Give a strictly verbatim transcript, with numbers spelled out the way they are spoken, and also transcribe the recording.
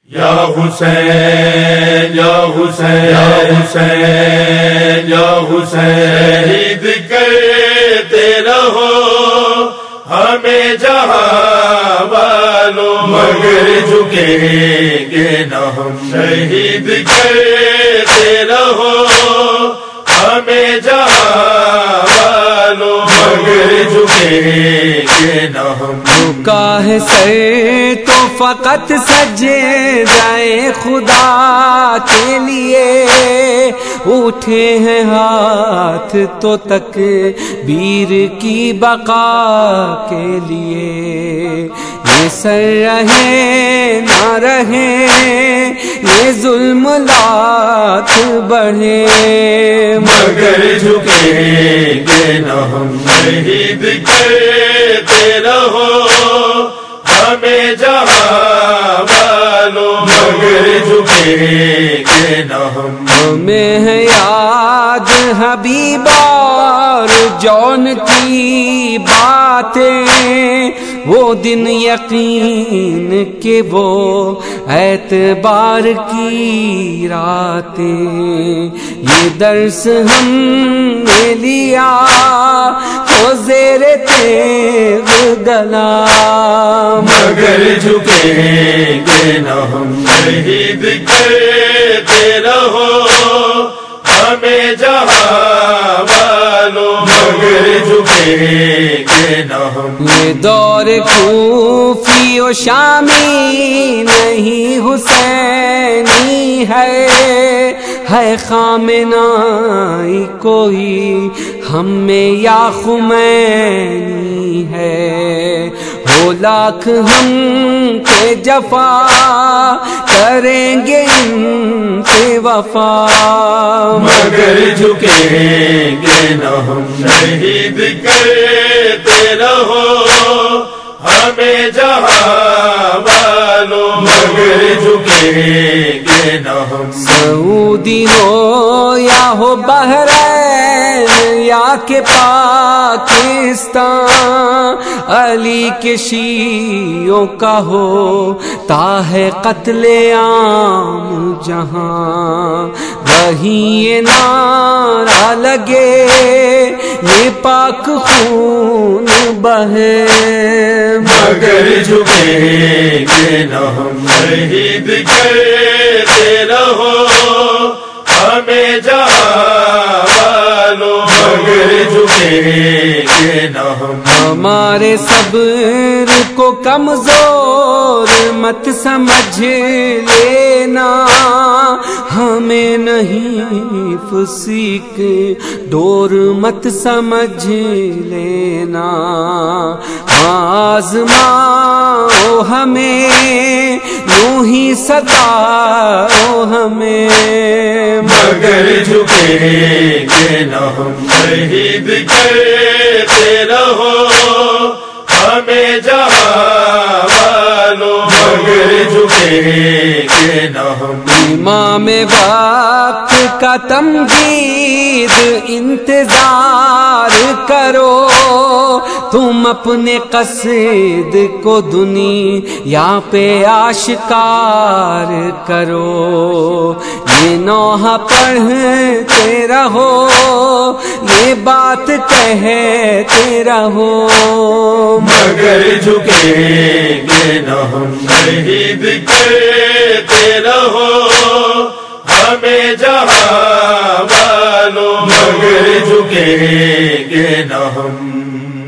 یا حسین یا حسین یا حسین یا حسین شہید کرتے رہو ہمیں جہاں والوں مگر جھکیں گے نہ ہم شہید کرتے رہو ہمیں جہاں والوں مگر جھکیں گے نہ ہم جھکا ہے سر تو فقط سجدہ خدا کے لیے اٹھے ہیں ہاتھ تو تکبیر کی بقا کے لیے یہ سر رہے نہ رہے یہ ظلم لاکھ بڑھے مگر جھکیں گے نہ ہم شہید کرتے رہو ہمیں جہاں والوں مگر جھکیں گے نہ ہم ہمیں ہے یاد حبیب اور جون کی باتیں وہ دن یقین کہ وہ اعتبار کی راتیں یہ درس ہم نے لیا تو زیر تیغ گلا مگر جھکیں گے نہ ہم شہید کرتے رہو ہمیں جہاں والوں مگر جھکیں گے نہ ہم یہ دور کوفی و شامی نہیں حسینی ہے ہے خامنائی کوئی ہم میں یا خمینی ہے ہو لاکھ ہم کے جفا کریں گے ان سے وفا مگر جھکیں گے نہ ہم شہید کرتے رہو ہمیں جہاں والوں مگر جھکیں گے نہ ہم سعودی ہو یا ہو بحرین یا کہ پاکستان علی کے شیعوں کا ہو تاہ قتل عام جہاں وہیں یہ نعرہ لگے یہ پاک خون بہے مگر جھکیں گے نہ ہم شہید کرتے رہو ہمیں جہاں والوں مگر جھکیں گے نہ ہم ہمارے صبر کو کمزور مت سمجھ لینا ہمیں نہیں فسیق ڈور مت سمجھ لینا آزماؤ ہمیں یوں ہی ستاؤ ہمیں مگر جھکیں گے نہ ہم شہید کرتے رہو ہمیں جہاں والوں مگر جھکیں گے نہ ہم امام وقت کا تمجید انتظار کرو تم اپنے قصد کو دنیا پہ آشکار کرو یہ نوحہ پڑھتے رہو یہ بات کہتے رہو مگر جھکیں گے نہ ہم شہید کرتے رہو ہمیں جہاں والوں مگر جھکیں گے نہ ہم